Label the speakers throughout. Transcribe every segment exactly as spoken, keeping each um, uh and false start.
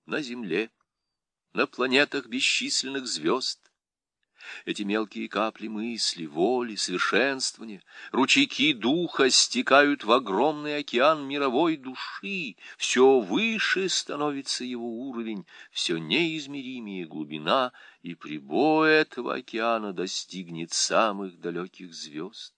Speaker 1: на земле, на планетах бесчисленных звезд. Эти мелкие капли мысли, воли, совершенствования, ручейки духа стекают в огромный океан мировой души, все выше становится его уровень, все неизмеримее глубина, и прибой этого океана достигнет самых далеких звезд.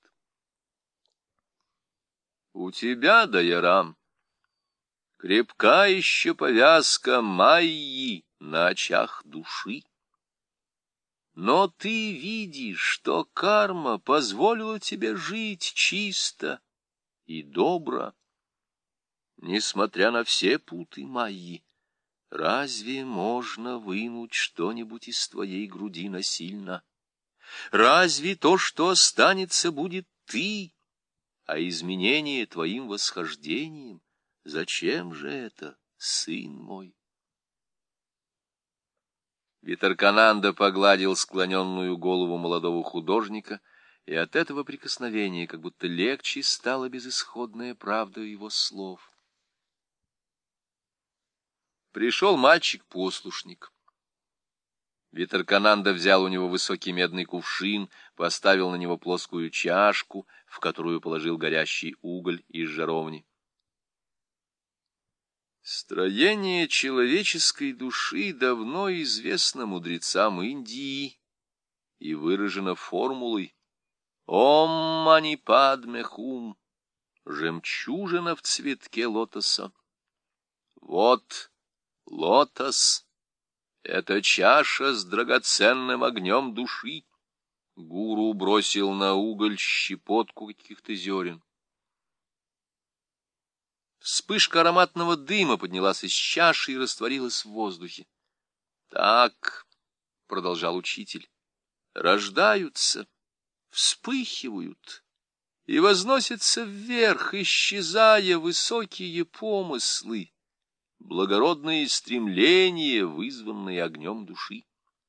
Speaker 1: У тебя, Дайарам, крепка еще повязка майи на очах души. Но ты видишь, что карма позволила тебе жить чисто и добро, несмотря на все путы майи. Разве можно вынуть что-нибудь из твоей груди насильно? Разве то, что останется, будет ты, а изменение твоим восхождением? Зачем же это, сын мой? Витаркананда погладил склоненную голову молодого художника, и от этого прикосновения как будто легче стала безысходная правда его слов. Пришел мальчик-послушник. Витаркананда взял у него высокий медный кувшин, поставил на него плоскую чашку, в которую положил горящий уголь из жаровни. Строение человеческой души давно известно мудрецам Индии и выражено формулой «Ом мани падме хум» — жемчужина в цветке лотоса. Вот лотос — это чаша с драгоценным огнем души. Гуру бросил на уголь щепотку каких-то зерен. Вспышка ароматного дыма поднялась из чаши и растворилась в воздухе. Так, — продолжал учитель, — рождаются, вспыхивают и возносятся вверх, исчезая высокие помыслы, благородные стремления, вызванные огнем души.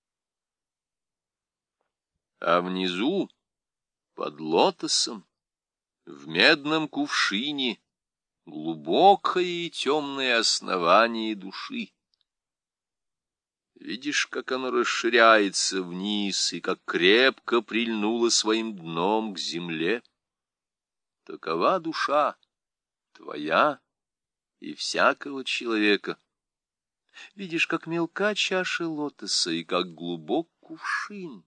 Speaker 1: А внизу, под лотосом, в медном кувшине, глубокое и темное основание души. Видишь, как оно расширяется вниз и как крепко прильнуло своим дном к земле? Такова душа твоя и всякого человека. Видишь, как мелка чаша лотоса и как глубок кувшин.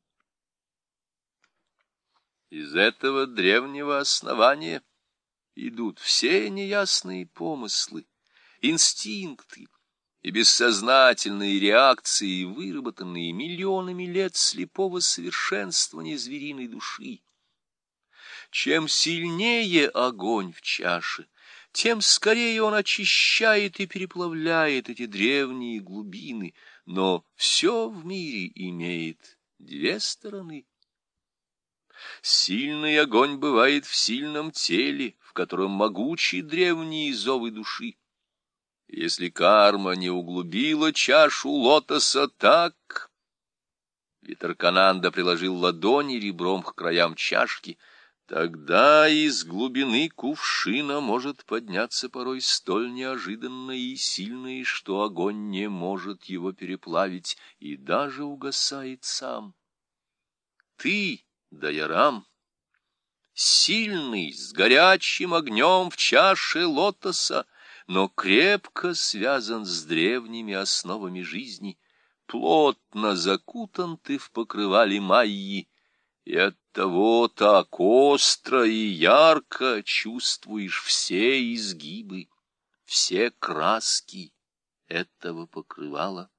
Speaker 1: Из этого древнего основания идут все неясные помыслы, инстинкты и бессознательные реакции, выработанные миллионами лет слепого совершенствования звериной души. Чем сильнее огонь в чаше, тем скорее он очищает и переплавляет эти древние глубины, но все в мире имеет две стороны. Сильный огонь бывает в сильном теле, в котором могучие древние зовы души. Если карма не углубила чашу лотоса так... Витаркананда приложил ладони ребром к краям чашки. Тогда из глубины кувшина может подняться порой столь неожиданное и сильное, что огонь не может его переплавить и даже угасает сам. Ты, Дайарам, сильный, с горячим огнем в чаше лотоса, но крепко связан с древними основами жизни, плотно закутан ты в покрывале майи, и оттого так остро и ярко чувствуешь все изгибы, все краски этого покрывала.